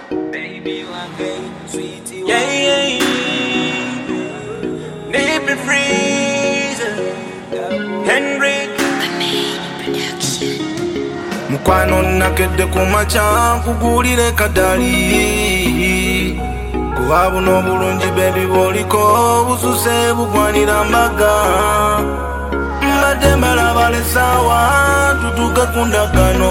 Baby, one day, sweetie, yeah. Deep freezer, Henrik. Mukwano nakedde kumacha kugulire kadali kuba buno bulungi baby boliko bususe bugwanira mbaga mbadde mbalaba lesawa tutuuke ku ndagano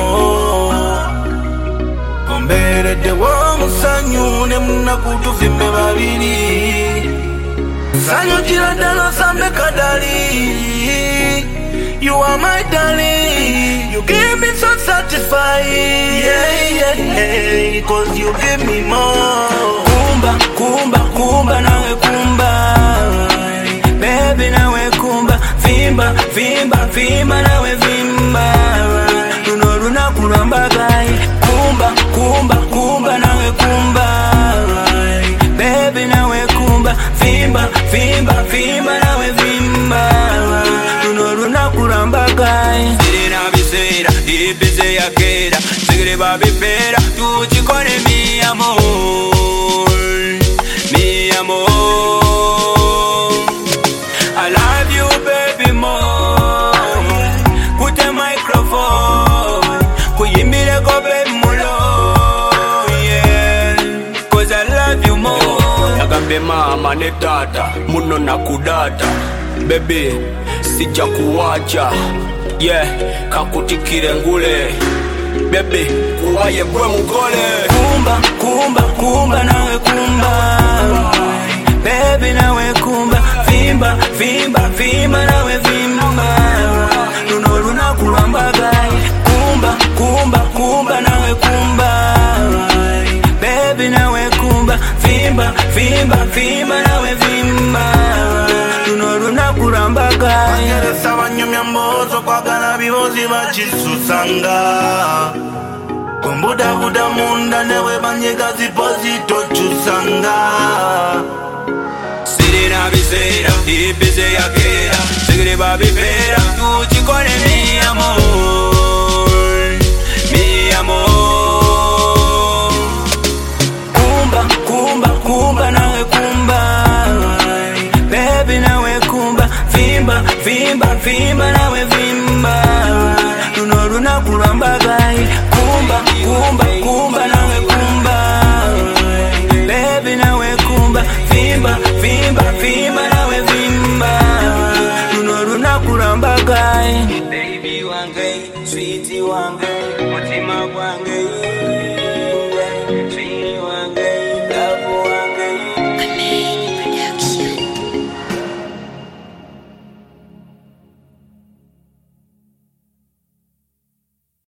ombeereddewo omusanyu ne munaku tuvimbe babiri sanyu kira ddala osambe kadali. You are my darling, you give me so satisfied, yeah, cause you give me more. Kumba, kumba, kumba, nawe kumba, baby nawe kumba, vimba, vimba, vimba, nawe vimba, luno lunaku lwambagai. Kumba, kumba, kumba, nawe kumba, baby nawe kumba, vimba, vimba, vimba, nawe vimba, luno lunaku lwambagai. Sirina biseera, ibise yakera, sigire babipera, tukikole mi amor, mi amor. I love you baby more. Put a microphone, kuyimbire ko baby mulo, yeah, cause I love you more. Nagambe mama ne tata, muno nakudata, baby sija kuwacha, yeah, kakutikire ngule, baby kuwaye bwe mugole. Kumba, kumba, kumba, nawe kumba, baby nawe kumba, vimba, vimba, vimba, nawe vimba, luno lunaku lwambagai. Kumba, kumba, kumba, nawe kumba, baby nawe kumba, vimba, vimba, vimba, nawe vimba, luno lunaku lwambagai. Bangeresa banyumya mbozo kwagala bibozi bakisusanga kumbudabuda munda newe banyega zipozito chusanga. Sirina biseera, ibise yakera, sigire babipera, tukikole mi amor.